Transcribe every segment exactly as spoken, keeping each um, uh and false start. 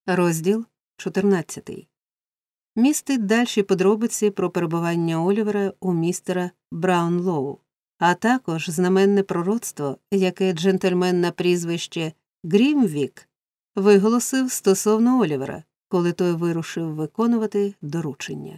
Розділ чотирнадцятий. Містить дальші подробиці про перебування Олівера у містера Браунлоу, а також знаменне пророцтво, яке джентльмен на прізвище Грімвік виголосив стосовно Олівера, коли той вирушив виконувати доручення.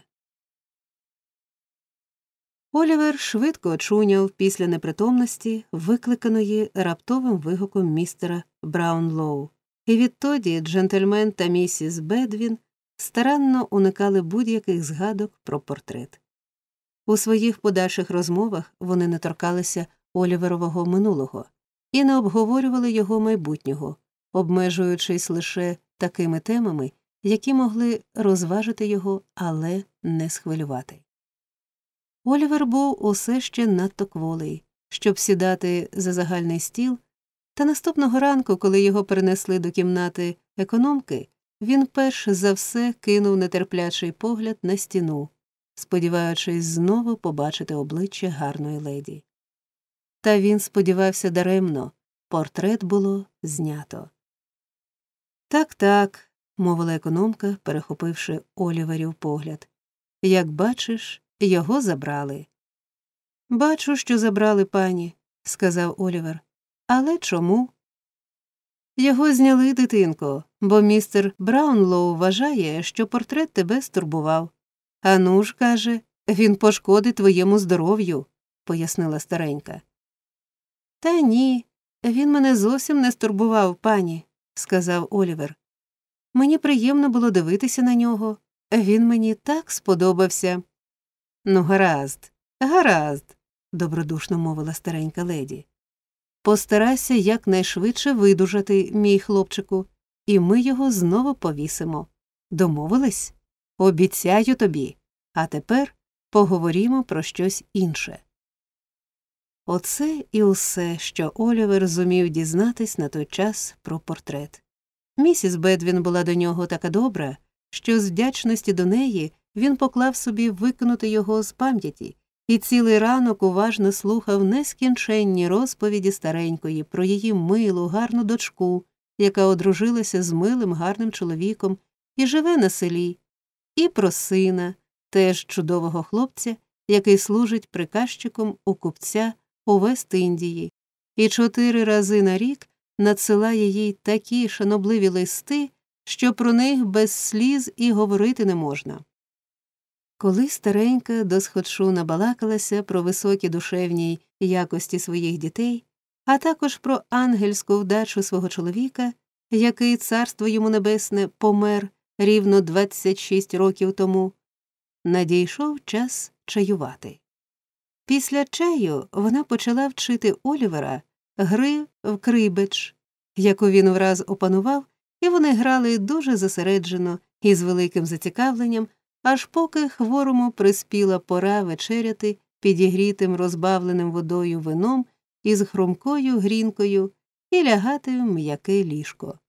Олівер швидко очуняв після непритомності, викликаної раптовим вигуком містера Браунлоу, і відтоді джентльмен та місіс Бедвін старанно уникали будь-яких згадок про портрет. У своїх подальших розмовах вони не торкалися Оліверового минулого і не обговорювали його майбутнього, обмежуючись лише такими темами, які могли розважити його, але не схвилювати. Олівер був усе ще надто кволий, щоб сідати за загальний стіл, та наступного ранку, коли його перенесли до кімнати економки, він перш за все кинув нетерплячий погляд на стіну, сподіваючись знову побачити обличчя гарної леді. Та він сподівався даремно, портрет було знято. «Так-так», – мовила економка, перехопивши Оліверів погляд, – «як бачиш, його забрали». «Бачу, що забрали, пані», – сказав Олівер. «Але чому?» «Його зняли, дитинко, бо містер Браунлоу вважає, що портрет тебе стурбував. Ану ж, каже, він пошкодить твоєму здоров'ю», – пояснила старенька. «Та ні, він мене зовсім не стурбував, пані», – сказав Олівер. «Мені приємно було дивитися на нього. Він мені так сподобався». «Ну, гаразд, гаразд», – добродушно мовила старенька леді. «Постарайся якнайшвидше видужати, мій хлопчику, і ми його знову повісимо. Домовились? Обіцяю тобі. А тепер поговоримо про щось інше». Оце і усе, що Олівер зумів дізнатись на той час про портрет. Місіс Бедвін була до нього така добра, що з вдячності до неї він поклав собі викинути його з пам'яті і цілий ранок уважно слухав нескінченні розповіді старенької про її милу, гарну дочку, яка одружилася з милим, гарним чоловіком і живе на селі, і про сина, теж чудового хлопця, який служить приказчиком у купця у Вест-Індії, і чотири рази на рік надсилає їй такі шанобливі листи, що про них без сліз і говорити не можна. Коли старенька досхочу набалакалася про високі душевні якості своїх дітей, а також про ангельську вдачу свого чоловіка, який, царство йому небесне, помер рівно двадцять шість років тому, надійшов час чаювати. Після чаю вона почала вчити Олівера гри в крибедж, яку він враз опанував, і вони грали дуже зосереджено і з великим зацікавленням, аж поки хворому приспіла пора вечеряти підігрітим розбавленим водою вином із хрумкою грінкою і лягати в м'яке ліжко.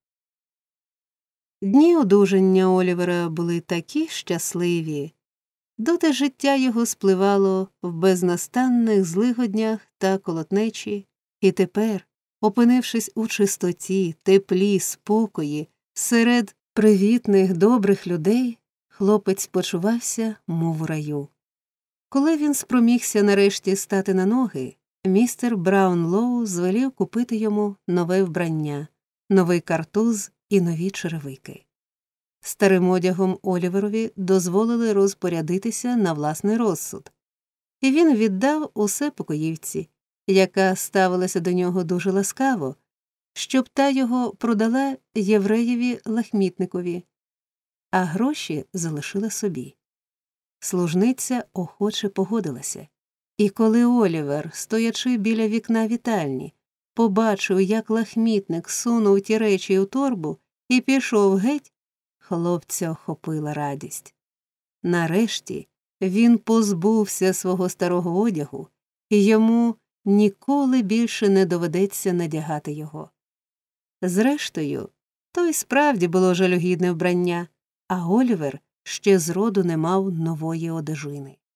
Дні одужання Олівера були такі щасливі. Доти життя його спливало в безнастанних злигоднях та колотнечі, і тепер, опинившись у чистоті, теплі, спокої, серед привітних, добрих людей, хлопець почувався, мов у раю. Коли він спромігся нарешті стати на ноги, містер Браунлоу звелів купити йому нове вбрання, новий картуз і нові черевики. Старим одягом Оліверові дозволили розпорядитися на власний розсуд, і він віддав усе покоївці, яка ставилася до нього дуже ласкаво, щоб та його продала євреєві-лахмітникові, а гроші залишила собі. Служниця охоче погодилася, і коли Олівер, стоячи біля вікна вітальні, побачив, як лахмітник сунув ті речі у торбу і пішов геть, хлопця охопила радість. Нарешті він позбувся свого старого одягу, і йому ніколи більше не доведеться надягати його. Зрештою, то й справді було жалюгідне вбрання, а Олівер ще зроду не мав нової одежини.